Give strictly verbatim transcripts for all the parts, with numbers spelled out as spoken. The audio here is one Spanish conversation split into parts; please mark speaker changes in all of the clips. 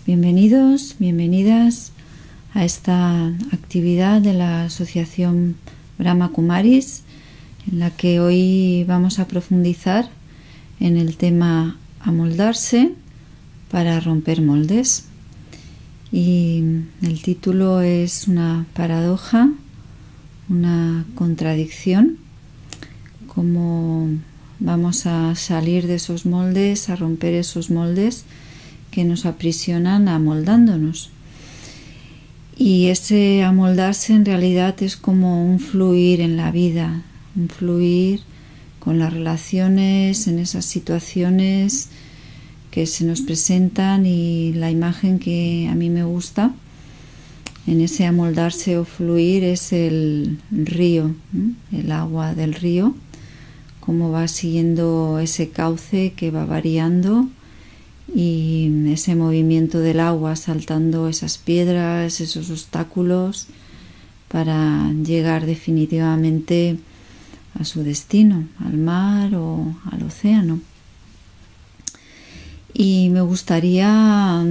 Speaker 1: Bienvenidos, bienvenidas a esta actividad de la Asociación Brahma Kumaris, en la que hoy vamos a profundizar en el tema amoldarse para romper moldes. Y el título es una paradoja, una contradicción, cómo vamos a salir de esos moldes, a romper esos moldes que nos aprisionan amoldándonos. Y ese amoldarse en realidad es como un fluir en la vida, un fluir con las relaciones, en esas situaciones que se nos presentan, y la imagen que a mí me gusta en ese amoldarse o fluir es el río, ¿eh? El agua del río, cómo va siguiendo ese cauce que va variando, y ese movimiento del agua saltando esas piedras, esos obstáculos, para llegar definitivamente a su destino, al mar o al océano. Y me gustaría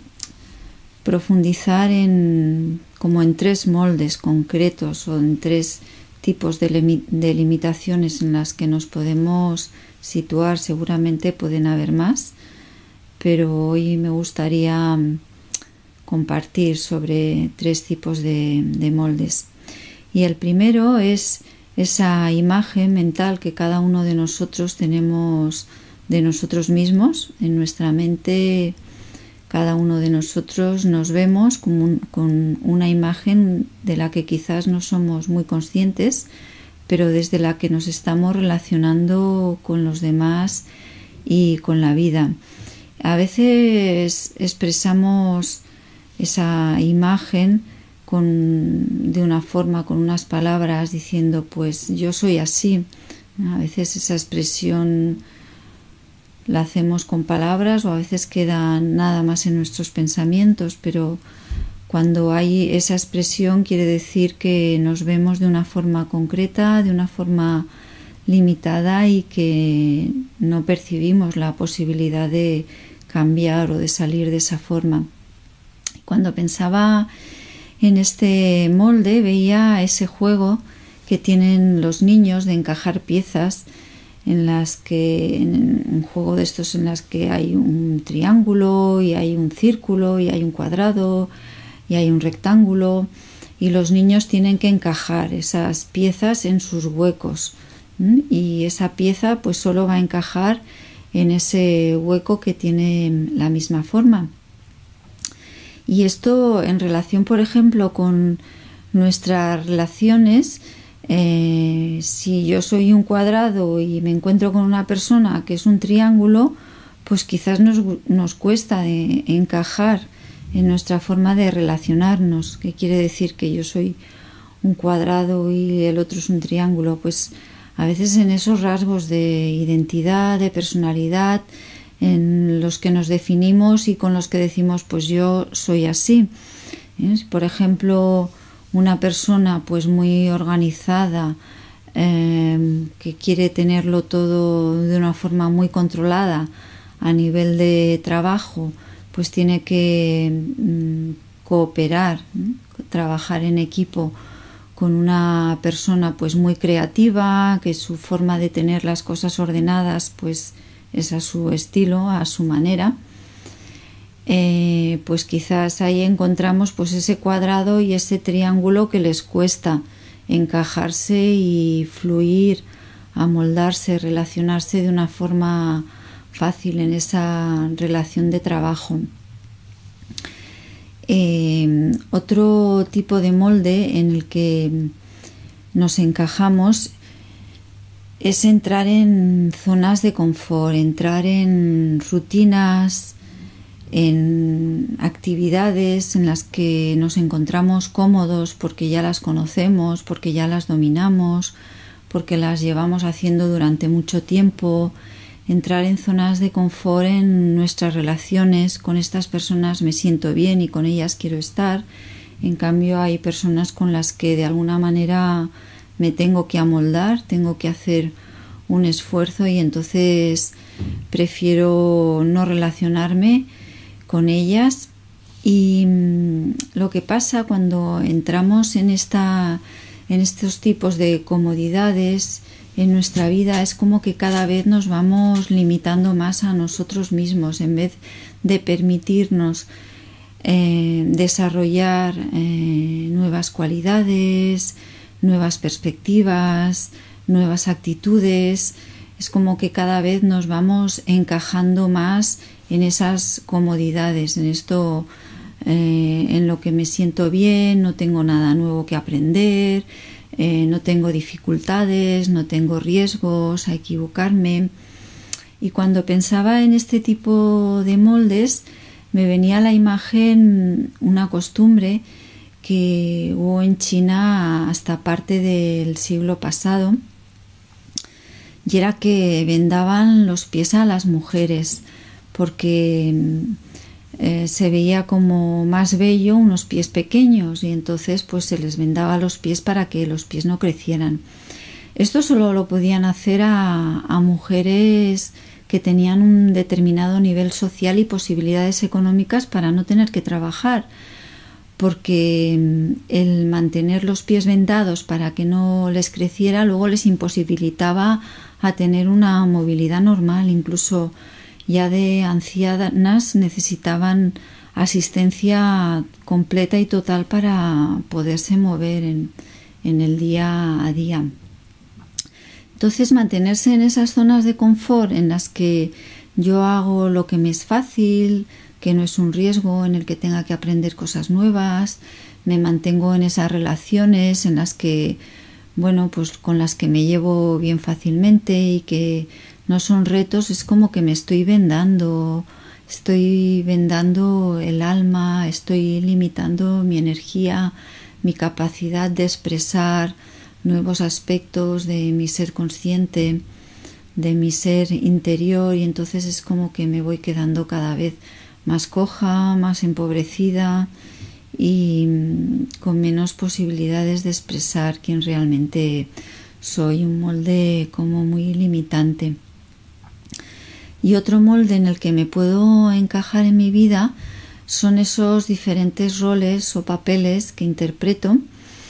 Speaker 1: profundizar en como en tres moldes concretos o en tres tipos de, lim- de limitaciones en las que nos podemos situar. Seguramente pueden haber más, pero hoy me gustaría compartir sobre tres tipos de, de moldes. Y el primero es esa imagen mental que cada uno de nosotros tenemos de nosotros mismos. En nuestra mente, cada uno de nosotros nos vemos con, un, con una imagen de la que quizás no somos muy conscientes, pero desde la que nos estamos relacionando con los demás y con la vida. A veces expresamos esa imagen con, de una forma, con unas palabras, diciendo, pues yo soy así. A veces esa expresión la hacemos con palabras, o a veces queda nada más en nuestros pensamientos, pero cuando hay esa expresión quiere decir que nos vemos de una forma concreta, de una forma limitada, y que no percibimos la posibilidad de cambiar o de salir de esa forma. Cuando pensaba en este molde, veía ese juego que tienen los niños de encajar piezas, en las que en un juego de estos en las que hay un triángulo y hay un círculo y hay un cuadrado y hay un rectángulo, y los niños tienen que encajar esas piezas en sus huecos. ¿Mm? Y esa pieza pues solo va a encajar en ese hueco que tiene la misma forma. Y esto en relación, por ejemplo, con nuestras relaciones, eh, si yo soy un cuadrado y me encuentro con una persona que es un triángulo, pues quizás nos, nos cuesta de encajar en nuestra forma de relacionarnos. ¿Qué quiere decir que yo soy un cuadrado y el otro es un triángulo? Pues a veces en esos rasgos de identidad, de personalidad, en los que nos definimos y con los que decimos, pues yo soy así. ¿Eh? Por ejemplo, una persona pues muy organizada, eh, que quiere tenerlo todo de una forma muy controlada a nivel de trabajo, pues tiene que mm, cooperar, ¿eh? trabajar en equipo con una persona pues muy creativa, que su forma de tener las cosas ordenadas pues es a su estilo, a su manera. Eh, pues quizás ahí encontramos pues ese cuadrado y ese triángulo que les cuesta encajarse y fluir, amoldarse, relacionarse de una forma fácil en esa relación de trabajo. Eh, otro tipo de molde en el que nos encajamos es entrar en zonas de confort, entrar en rutinas, en actividades en las que nos encontramos cómodos porque ya las conocemos, porque ya las dominamos, porque las llevamos haciendo durante mucho tiempo. Entrar en zonas de confort en nuestras relaciones. Con estas personas me siento bien y con ellas quiero estar. En cambio, hay personas con las que de alguna manera me tengo que amoldar, tengo que hacer un esfuerzo, y entonces prefiero no relacionarme con ellas Y mmm, lo que pasa cuando entramos en, esta, en estos tipos de comodidades en nuestra vida es como que cada vez nos vamos limitando más a nosotros mismos en vez de permitirnos eh, desarrollar eh, nuevas cualidades, nuevas perspectivas, nuevas actitudes. Es como que cada vez nos vamos encajando más en esas comodidades, en esto, eh, en lo que me siento bien, no tengo nada nuevo que aprender, eh, no tengo dificultades, no tengo riesgos a equivocarme. Y cuando pensaba en este tipo de moldes, me venía a la imagen una costumbre que hubo en China hasta parte del siglo pasado, y era que vendaban los pies a las mujeres porque eh, se veía como más bello unos pies pequeños, y entonces pues se les vendaba los pies para que los pies no crecieran. Esto solo lo podían hacer a, a mujeres que tenían un determinado nivel social y posibilidades económicas para no tener que trabajar, porque el mantener los pies vendados para que no les creciera luego les imposibilitaba a tener una movilidad normal. Incluso ya de ancianas necesitaban asistencia completa y total para poderse mover en, en el día a día. Entonces, mantenerse en esas zonas de confort en las que yo hago lo que me es fácil, que no es un riesgo en el que tenga que aprender cosas nuevas, me mantengo en esas relaciones en las que, bueno, pues con las que me llevo bien fácilmente y que no son retos, es como que me estoy vendando, estoy vendando el alma, estoy limitando mi energía, mi capacidad de expresar nuevos aspectos de mi ser consciente, de mi ser interior, y entonces es como que me voy quedando cada vez más coja, más empobrecida y con menos posibilidades de expresar quién realmente soy, un molde como muy limitante. Y otro molde en el que me puedo encajar en mi vida son esos diferentes roles o papeles que interpreto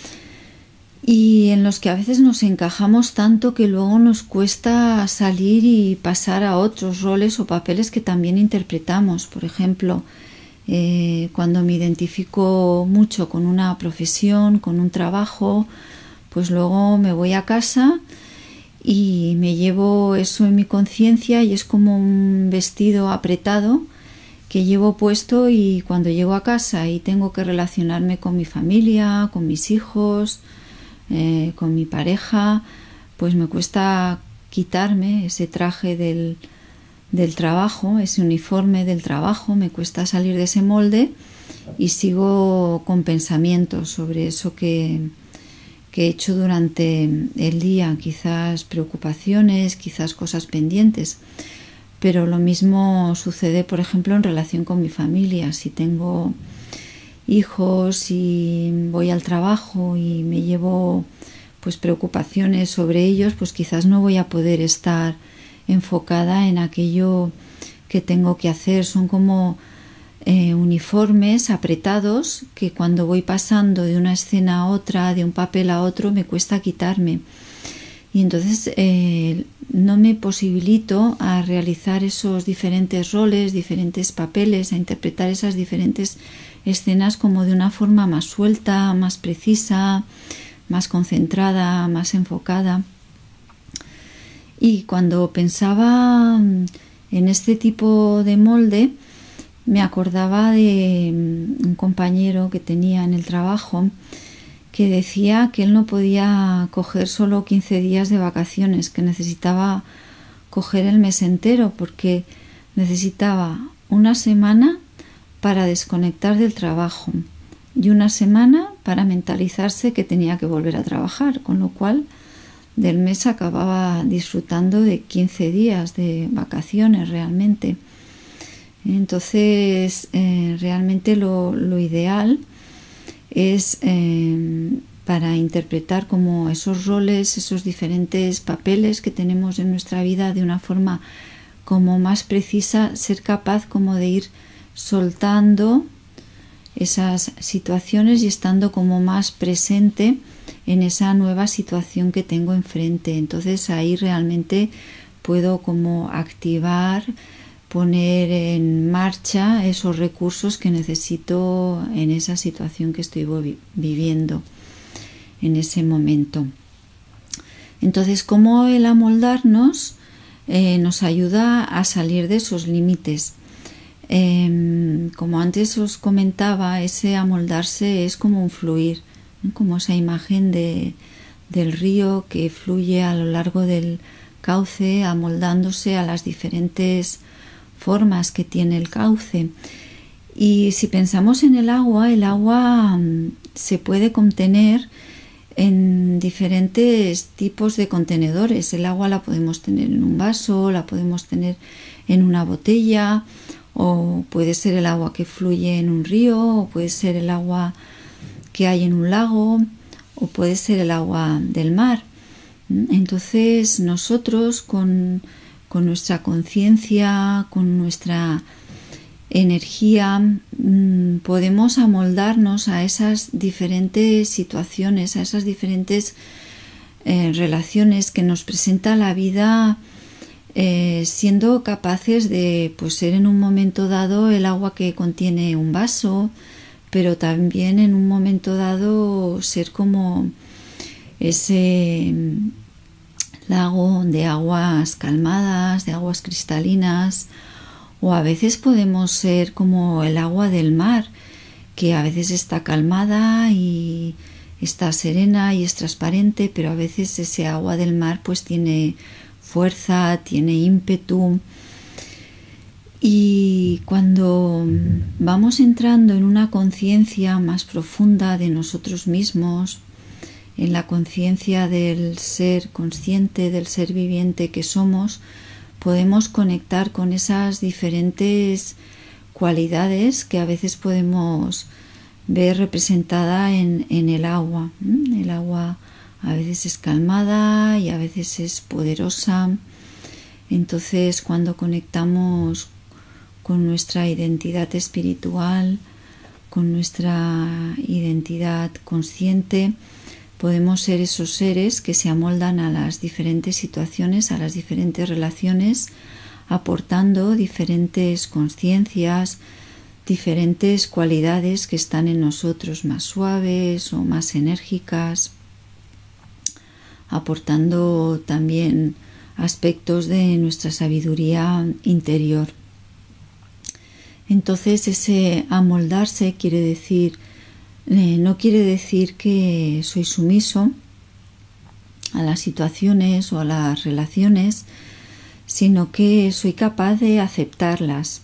Speaker 1: y en los que a veces nos encajamos tanto que luego nos cuesta salir y pasar a otros roles o papeles que también interpretamos. Por ejemplo, eh, cuando me identifico mucho con una profesión, con un trabajo, pues luego me voy a casa y me llevo eso en mi conciencia y es como un vestido apretado que llevo puesto, y cuando llego a casa y tengo que relacionarme con mi familia, con mis hijos, Eh, con mi pareja, pues me cuesta quitarme ese traje del, del trabajo, ese uniforme del trabajo, me cuesta salir de ese molde y sigo con pensamientos sobre eso que, que he hecho durante el día, quizás preocupaciones, quizás cosas pendientes. Pero lo mismo sucede, por ejemplo, en relación con mi familia. Si tengo hijos y voy al trabajo y me llevo pues preocupaciones sobre ellos, pues quizás no voy a poder estar enfocada en aquello que tengo que hacer. Son como eh, uniformes apretados que cuando voy pasando de una escena a otra, de un papel a otro, me cuesta quitarme. Y entonces eh, no me posibilito a realizar esos diferentes roles, diferentes papeles, a interpretar esas diferentes escenas como de una forma más suelta, más precisa, más concentrada, más enfocada. Y cuando pensaba en este tipo de molde, me acordaba de un compañero que tenía en el trabajo que decía que él no podía coger solo quince días de vacaciones, que necesitaba coger el mes entero porque necesitaba una semana para desconectar del trabajo y una semana para mentalizarse que tenía que volver a trabajar, con lo cual del mes acababa disfrutando de quince días de vacaciones realmente. Entonces eh, realmente lo, lo ideal es eh, para interpretar como esos roles, esos diferentes papeles que tenemos en nuestra vida de una forma como más precisa, ser capaz como de ir soltando esas situaciones y estando como más presente en esa nueva situación que tengo enfrente. Entonces ahí realmente puedo como activar, poner en marcha esos recursos que necesito en esa situación que estoy viviendo en ese momento. Entonces, cómo el amoldarnos eh, nos ayuda a salir de esos límites. Eh, como antes os comentaba, ese amoldarse es como un fluir, ¿no? Como esa imagen de, del río que fluye a lo largo del cauce, amoldándose a las diferentes formas que tiene el cauce. Y si pensamos en el agua, el agua um, se puede contener en diferentes tipos de contenedores. El agua la podemos tener en un vaso, la podemos tener en una botella, o puede ser el agua que fluye en un río, o puede ser el agua que hay en un lago, o puede ser el agua del mar. Entonces nosotros con, con nuestra conciencia, con nuestra energía, mmm, podemos amoldarnos a esas diferentes situaciones, a esas diferentes eh, relaciones que nos presenta la vida, eh, siendo capaces de pues, ser en un momento dado el agua que contiene un vaso, pero también en un momento dado ser como ese lago de aguas calmadas, de aguas cristalinas, o a veces podemos ser como el agua del mar, que a veces está calmada y está serena y es transparente, pero a veces ese agua del mar pues tiene fuerza, tiene ímpetu. Y cuando vamos entrando en una conciencia más profunda de nosotros mismos, en la conciencia del ser consciente, del ser viviente que somos, podemos conectar con esas diferentes cualidades que a veces podemos ver representada en, en el agua. El agua a veces es calmada y a veces es poderosa. Entonces, cuando conectamos con nuestra identidad espiritual, con nuestra identidad consciente, podemos ser esos seres que se amoldan a las diferentes situaciones, a las diferentes relaciones, aportando diferentes conciencias, diferentes cualidades que están en nosotros más suaves o más enérgicas, aportando también aspectos de nuestra sabiduría interior. Entonces ese amoldarse quiere decir, eh, no quiere decir que soy sumiso a las situaciones o a las relaciones, sino que soy capaz de aceptarlas.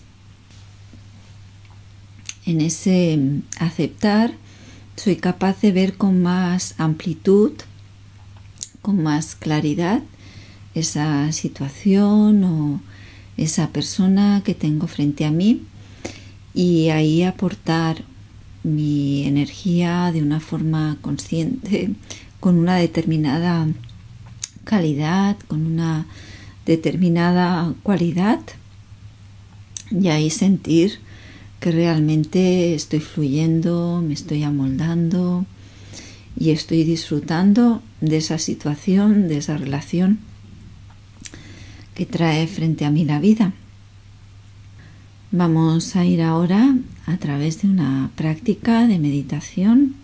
Speaker 1: En ese aceptar soy capaz de ver con más amplitud, con más claridad esa situación o esa persona que tengo frente a mí, y ahí aportar mi energía de una forma consciente, con una determinada calidad, con una determinada cualidad, y ahí sentir que realmente estoy fluyendo, me estoy amoldando y estoy disfrutando de esa situación, de esa relación que trae frente a mí la vida. Vamos a ir ahora a través de una práctica de meditación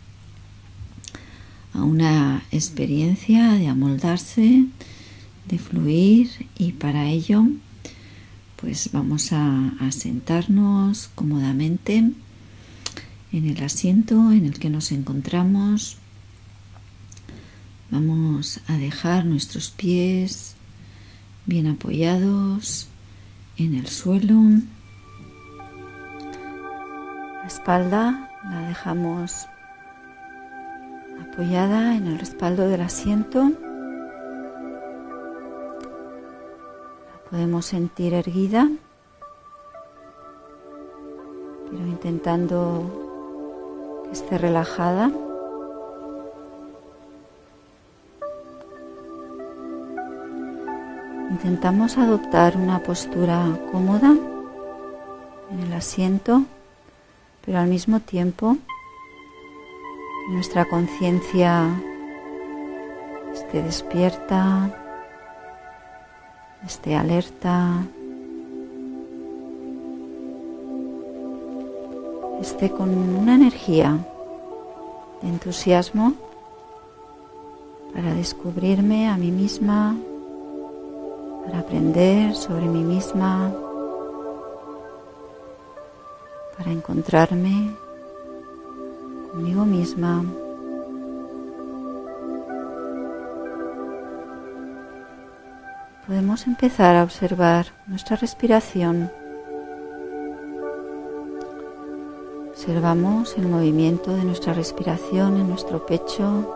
Speaker 1: a una experiencia de amoldarse, de fluir, y para ello pues vamos a, a sentarnos cómodamente en el asiento en el que nos encontramos. Vamos a dejar nuestros pies bien apoyados en el suelo. La espalda la dejamos apoyada en el respaldo del asiento. La podemos sentir erguida, pero intentando que esté relajada. Intentamos adoptar una postura cómoda en el asiento, pero al mismo tiempo nuestra conciencia esté despierta, esté alerta, esté con una energía de entusiasmo para descubrirme a mí misma, para aprender sobre mí misma, para encontrarme conmigo misma. Podemos empezar a observar nuestra respiración. Observamos el movimiento de nuestra respiración en nuestro pecho.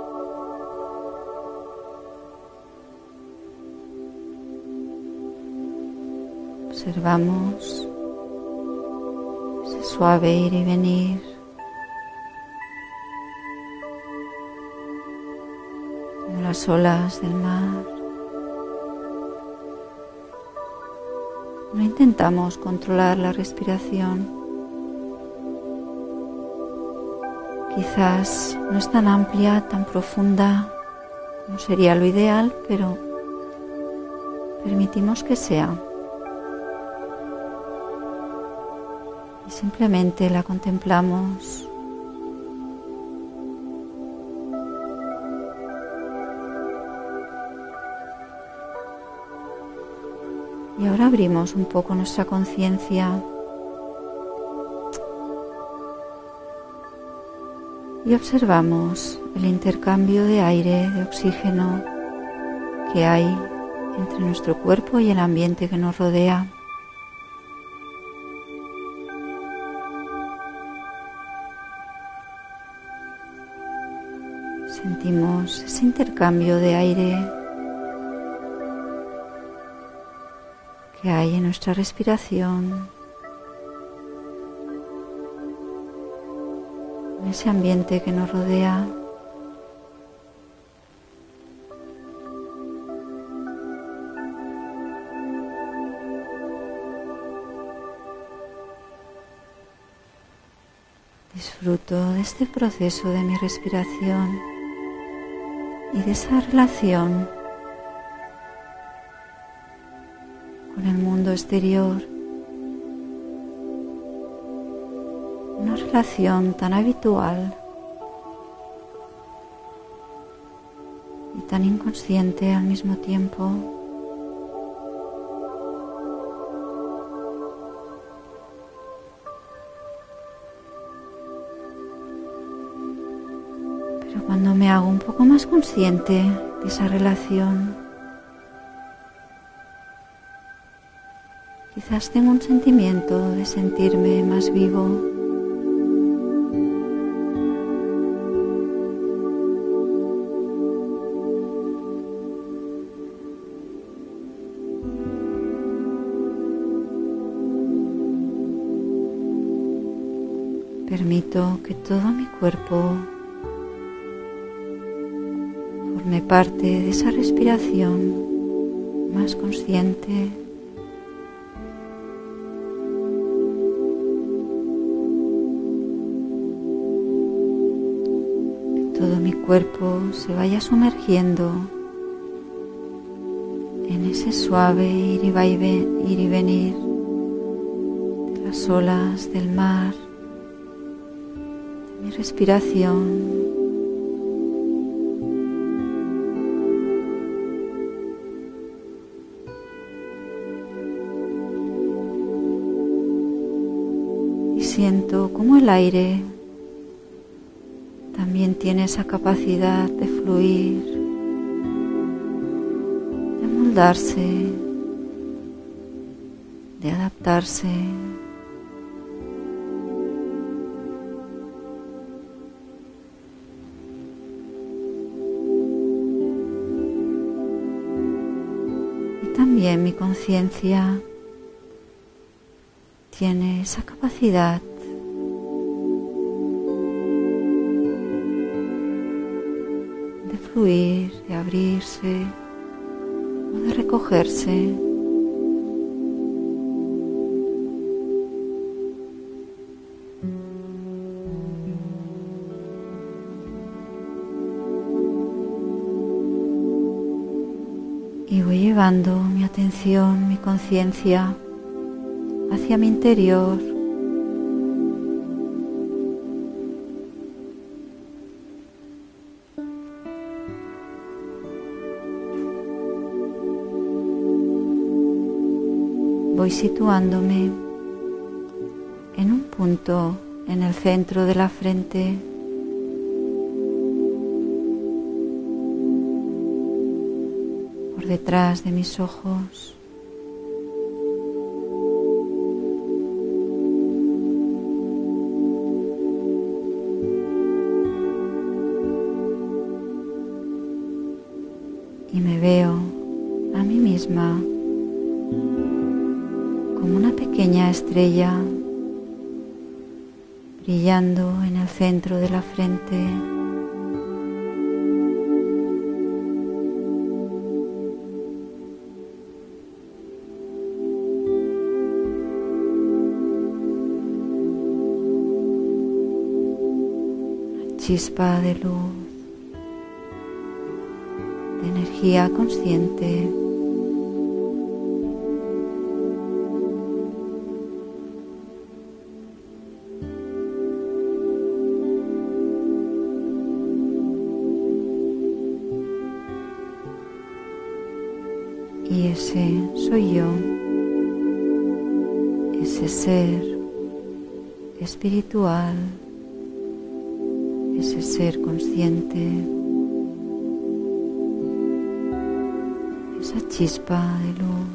Speaker 1: Observamos ese suave ir y venir. Como las olas del mar. No intentamos controlar la respiración. Quizás no es tan amplia, tan profunda como sería lo ideal, pero permitimos que sea. Y simplemente la contemplamos. Y ahora abrimos un poco nuestra conciencia y observamos el intercambio de aire, de oxígeno que hay entre nuestro cuerpo y el ambiente que nos rodea. Sentimos ese intercambio de aire que hay en nuestra respiración, en ese ambiente que nos rodea. Disfruto de este proceso de mi respiración y de esa relación con el mundo exterior, una relación tan habitual y tan inconsciente al mismo tiempo. Pero cuando me hago un poco más consciente de esa relación, quizás tengo un sentimiento de sentirme más vivo. Permito que todo mi cuerpo forme parte de esa respiración más consciente. Todo mi cuerpo se vaya sumergiendo en ese suave ir y, vaive- ir y venir de las olas del mar, de mi respiración. Y siento cómo el aire también tiene esa capacidad de fluir, de moldarse, de adaptarse. Y también mi conciencia tiene esa capacidad de fluir, de abrirse o de recogerse. llevando mi atención, mi conciencia hacia mi interior. Voy situándome en un punto en el centro de la frente. Por detrás de mis ojos. Y me veo a mí misma como una pequeña estrella brillando en el centro de la frente. Una chispa de luz, de energía consciente. Y ese soy yo, ese ser espiritual, ese ser consciente, esa chispa de luz.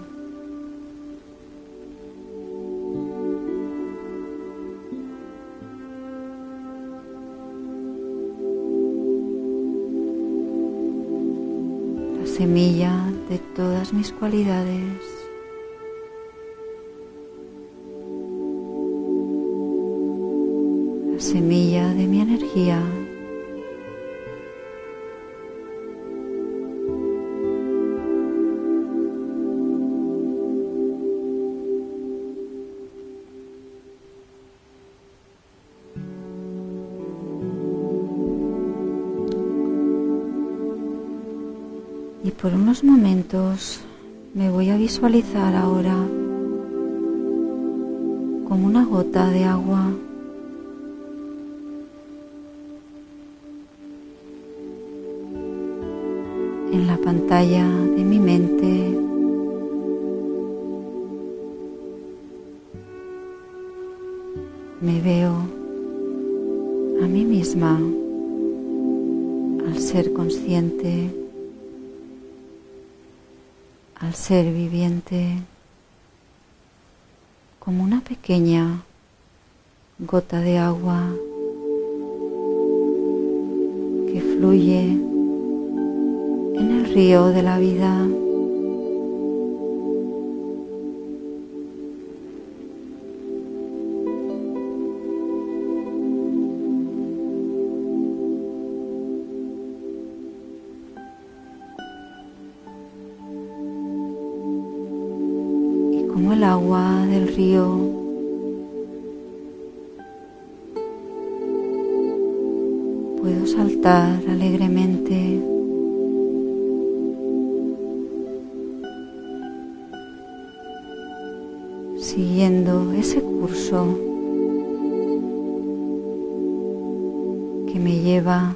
Speaker 1: La semilla de todas mis cualidades. La semilla de mi energía. Y por unos momentos me voy a visualizar ahora como una gota de agua en la pantalla de mi mente. Me veo a mí misma al ser consciente, al ser viviente, como una pequeña gota de agua que fluye en el río de la vida. Como el agua del río puedo saltar alegremente siguiendo ese curso que me lleva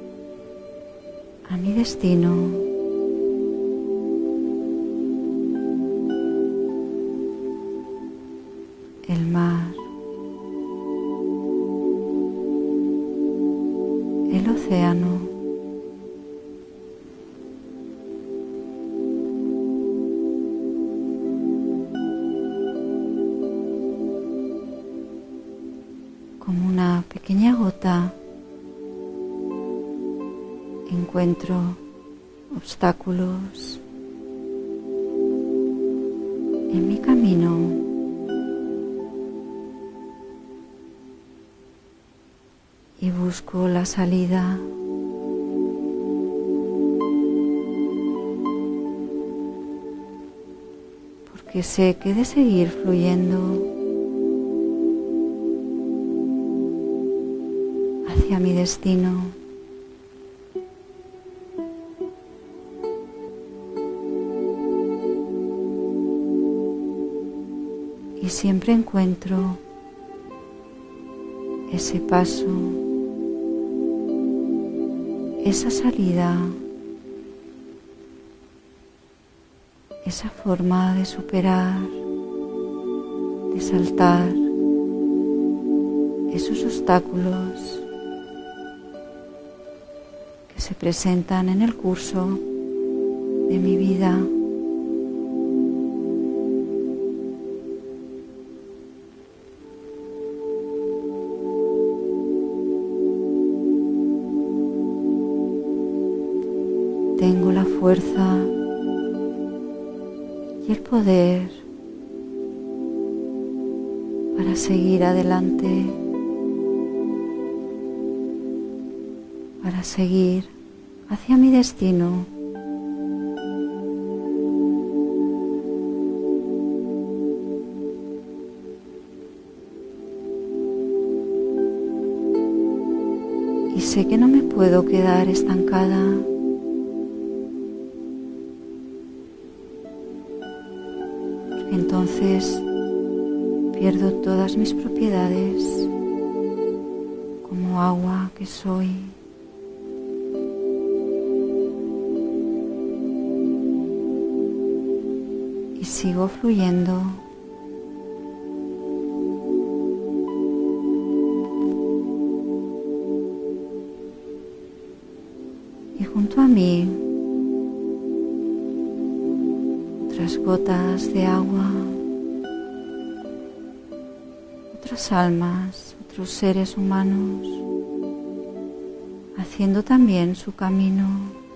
Speaker 1: a mi destino. El mar, el océano, como una pequeña gota, encuentro obstáculos en mi camino. Y busco la salida. Porque sé que de seguir fluyendo hacia mi destino, siempre encuentro ese paso, esa salida, esa forma de superar, de saltar esos obstáculos que se presentan en el curso de mi vida. Tengo la fuerza y el poder para seguir adelante, para seguir hacia mi destino. Y sé que no me puedo quedar estancada. Entonces pierdo todas mis propiedades como agua que soy. Y sigo fluyendo. Y junto a mí, otras gotas de agua, otras almas, otros seres humanos, haciendo también su camino,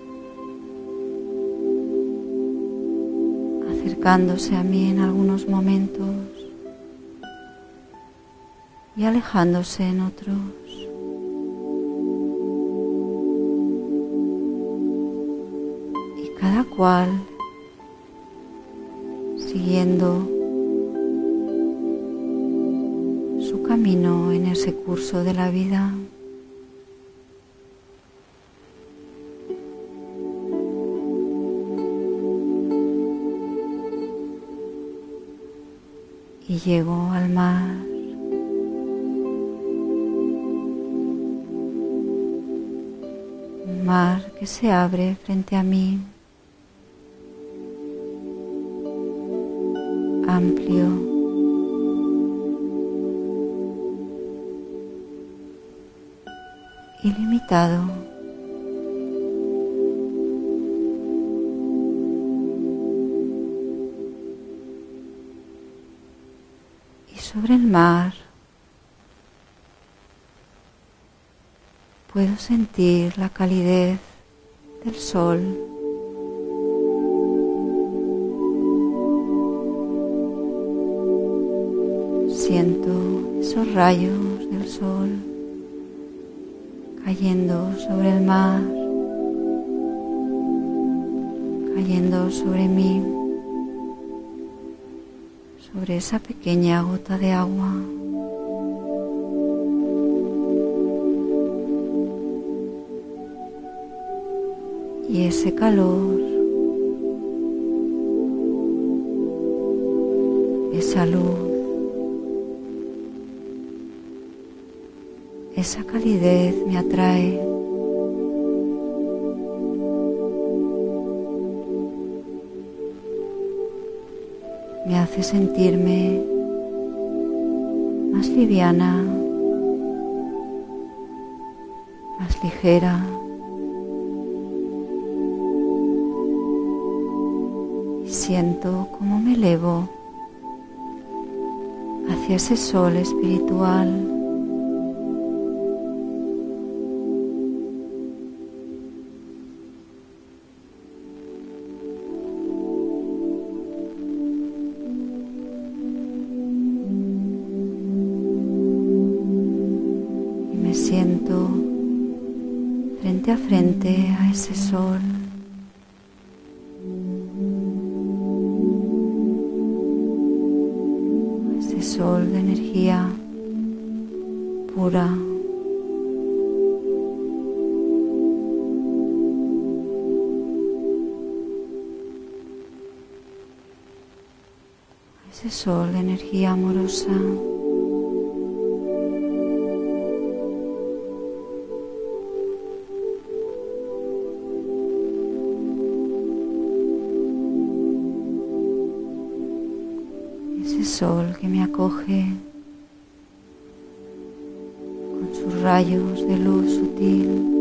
Speaker 1: acercándose a mí en algunos momentos y alejándose en otros. Y cada cual siguiendo su camino en ese curso de la vida. Y llego al mar. Un mar que se abre frente a mí. Amplio, ilimitado, y sobre el mar puedo sentir la calidez del sol. Siento esos rayos del sol cayendo sobre el mar, cayendo sobre mí, sobre esa pequeña gota de agua. Y ese calor, esa luz, esa calidez me atrae. Me hace sentirme más liviana, más ligera. Y siento cómo me elevo hacia ese sol espiritual. Me siento frente a frente a ese sol. A ese sol de energía pura. A ese sol de energía amorosa. Ese sol que me acoge con sus rayos de luz sutil.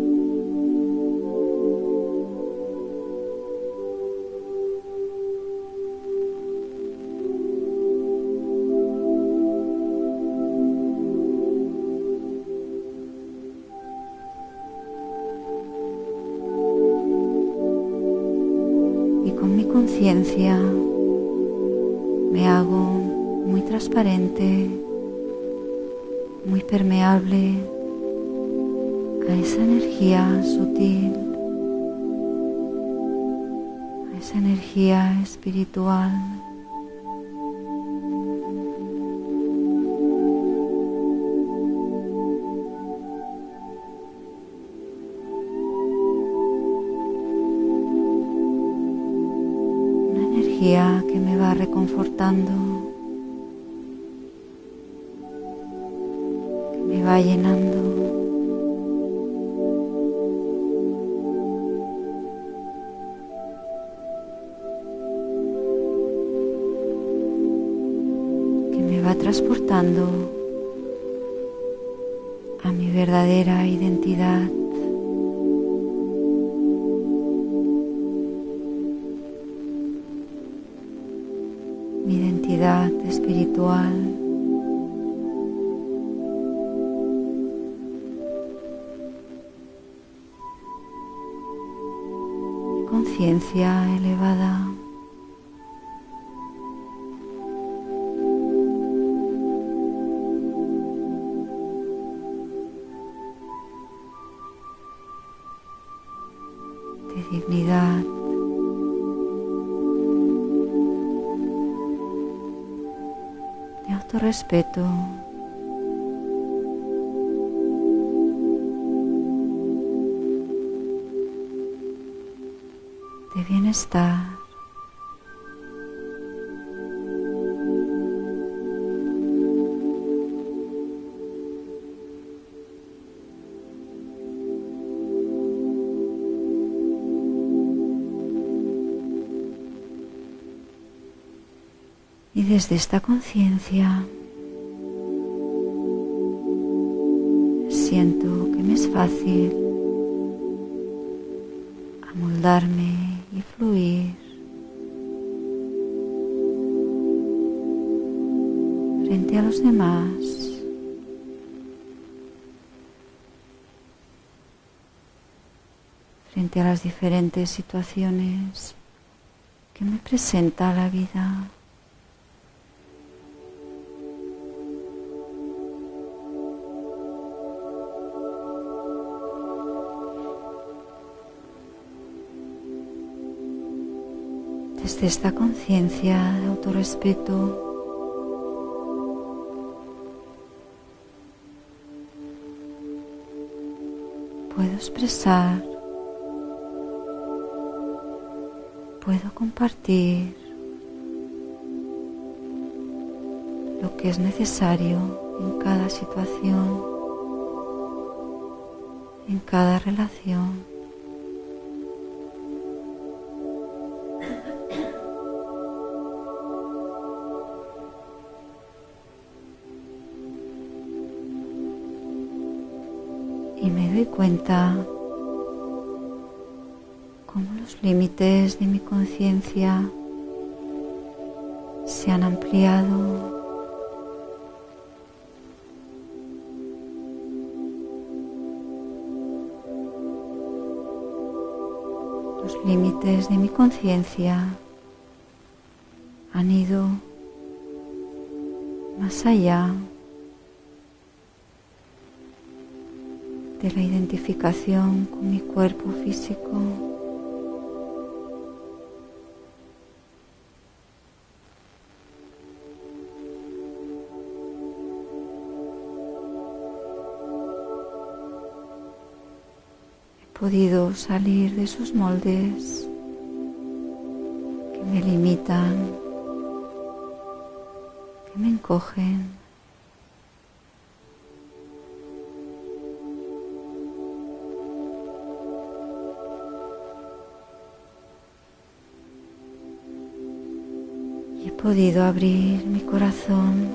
Speaker 1: Conciencia me hago muy transparente, muy permeable a esa energía sutil, a esa energía espiritual. Que me va reconfortando, que me va llenando. Que me va transportando a mi verdadera identidad. Mi identidad espiritual. Mi conciencia elevada. De dignidad. Autorrespeto, de bienestar, y desde esta conciencia siento que me es fácil amoldarme y fluir frente a los demás, frente a las diferentes situaciones que me presenta la vida. Desde esta conciencia de autorrespeto, puedo expresar, puedo compartir lo que es necesario en cada situación, en cada relación. Y me doy cuenta cómo los límites de mi conciencia se han ampliado. Los límites de mi conciencia han ido más allá de la identificación con mi cuerpo físico. He podido salir de esos moldes que me limitan, que me encogen. Y he podido abrir mi corazón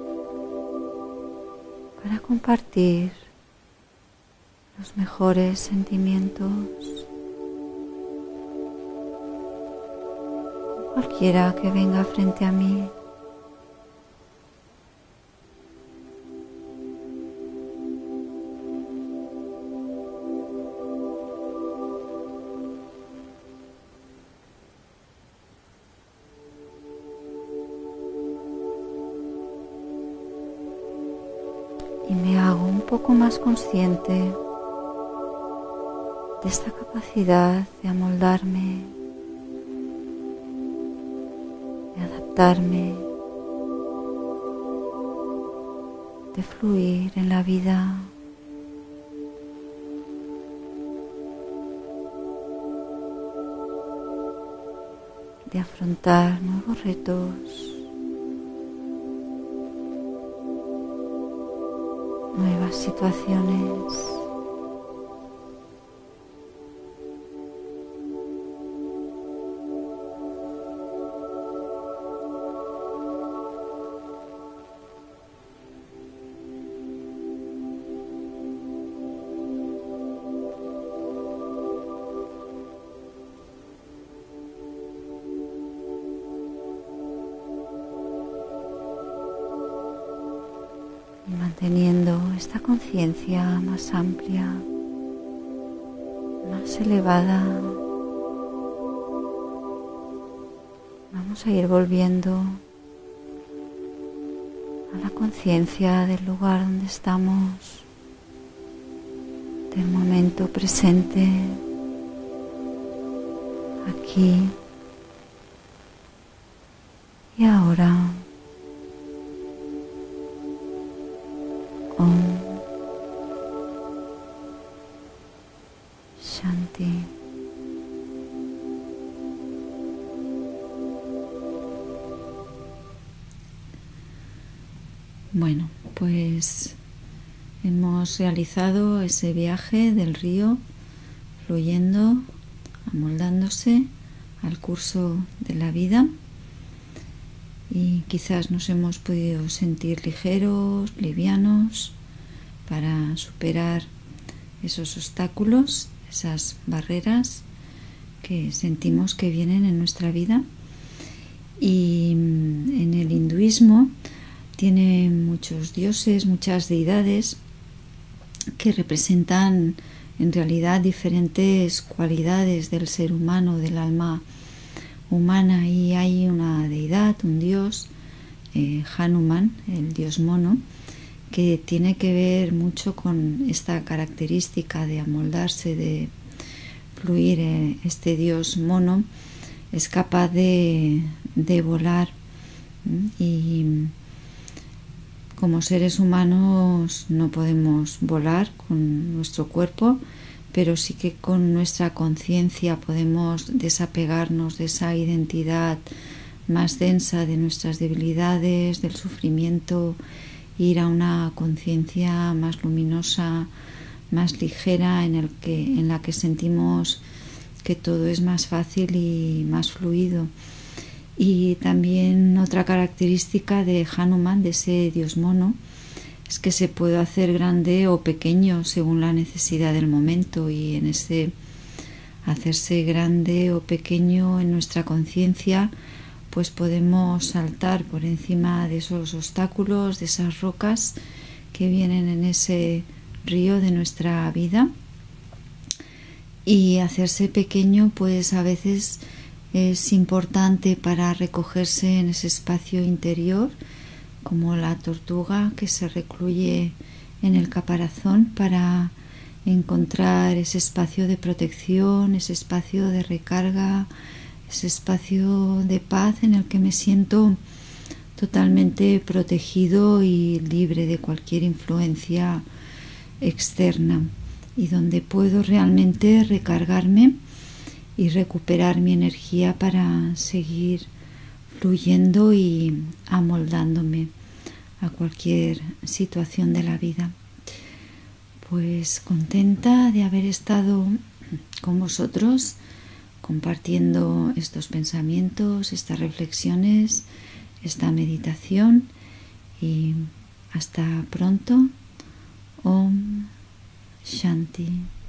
Speaker 1: para compartir los mejores sentimientos con cualquiera que venga frente a mí. Y me hago un poco más consciente de esta capacidad de amoldarme, de adaptarme, de fluir en la vida. De afrontar nuevos retos, nuevas situaciones. Y manteniendo esta conciencia más amplia, más elevada, vamos a ir volviendo a la conciencia del lugar donde estamos, del momento presente, aquí y ahora. Om Shanti. Bueno, pues hemos realizado ese viaje del río, fluyendo, amoldándose al curso de la vida. Y quizás nos hemos podido sentir ligeros, livianos, para superar esos obstáculos, esas barreras que sentimos que vienen en nuestra vida. Y en el hinduismo tiene muchos dioses, muchas deidades que representan en realidad diferentes cualidades del ser humano, del alma humana, y hay una deidad, un dios, eh, Hanuman, el dios mono, que tiene que ver mucho con esta característica de amoldarse, de fluir. Eh, este dios mono es capaz de, de volar, ¿sí? Y como seres humanos no podemos volar con nuestro cuerpo, pero sí que con nuestra conciencia podemos desapegarnos de esa identidad más densa de nuestras debilidades, del sufrimiento, ir a una conciencia más luminosa, más ligera, en el que, en la que sentimos que todo es más fácil y más fluido. Y también otra característica de Hanuman, de ese dios mono, es que se puede hacer grande o pequeño según la necesidad del momento, y en ese hacerse grande o pequeño en nuestra conciencia, pues podemos saltar por encima de esos obstáculos, de esas rocas que vienen en ese río de nuestra vida. Y hacerse pequeño, pues a veces es importante para recogerse en ese espacio interior, como la tortuga que se recluye en el caparazón para encontrar ese espacio de protección, ese espacio de recarga, ese espacio de paz en el que me siento totalmente protegido y libre de cualquier influencia externa, y donde puedo realmente recargarme y recuperar mi energía para seguir fluyendo y amoldándome a cualquier situación de la vida. Pues contenta de haber estado con vosotros compartiendo estos pensamientos, estas reflexiones, esta meditación, y hasta pronto. Om Shanti.